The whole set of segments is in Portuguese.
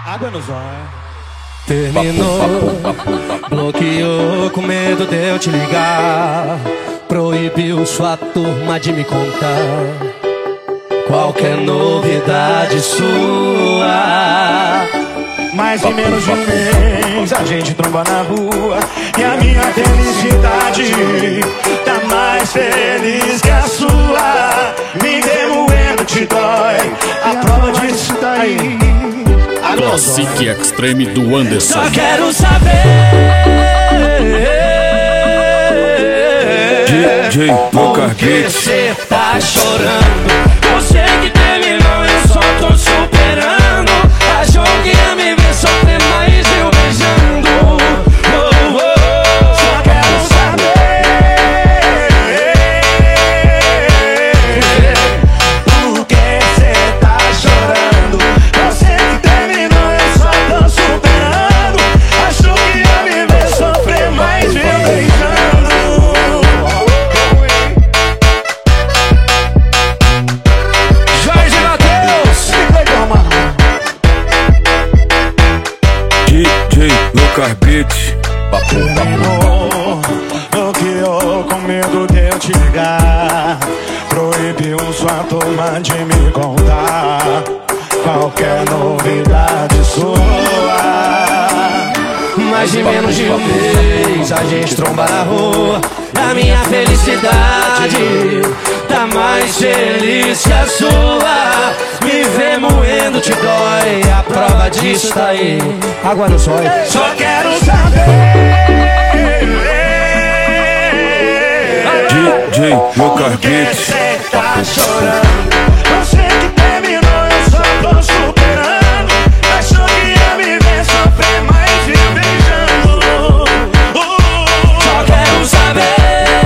Água no zóio. Terminou, bloqueou com medo de eu te ligar. Proibiu sua turma de me contar qualquer novidade sua. Mas em menos de um mês a gente tromba na rua e a minha felicidade tá mais feliz que a sua. Me remoendo te dói, a prova disso daí. Classic Extreme do Anderson. Só quero saber DJ por que cê tá chorando. Você que terminou, eu só tô superando. Achou que ia me ver sofrer, mas eu beijando. Só quero saber por que cê tá chorando. Você que terminou, eu só tô superando. Achou que ia me ver sofrer, mas eu beijando. Jorge Mateus, DJ Lucas Beats. terminou, bloqueou com medo de eu te ligar. Proibiu sua turma de me contar qualquer novidade sua. Mais de menos de um mês a gente tromba na rua. A minha felicidade tá mais feliz que a sua. Me ver moendo te dói, a prova disso tá aí. Água no zóio. Só quero saber DJ Lucas por que Beats. cê tá chorando. Você que terminou, eu só tô superando. Achou que ia me ver sofrer, mas viu beijando. Só quero saber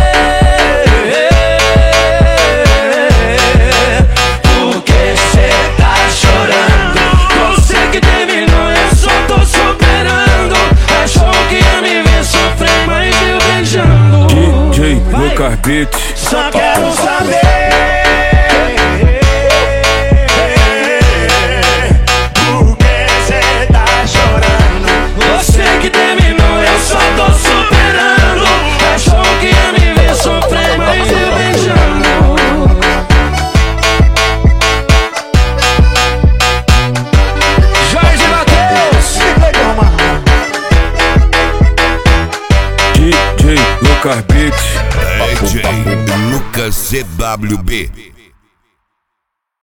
por que cê tá chorando. Você que terminou, eu só tô superando. Achou que ia me ver sofrer, mas viu beijando. DJ Lucas Beats. Só quero saber por que cê tá chorando. Você que terminou, eu só tô superando. Achou que ia me ver sofrer, mas viu beijando. Jorge Mateus. DJ Lucas Beats. DJ Lucas CWB.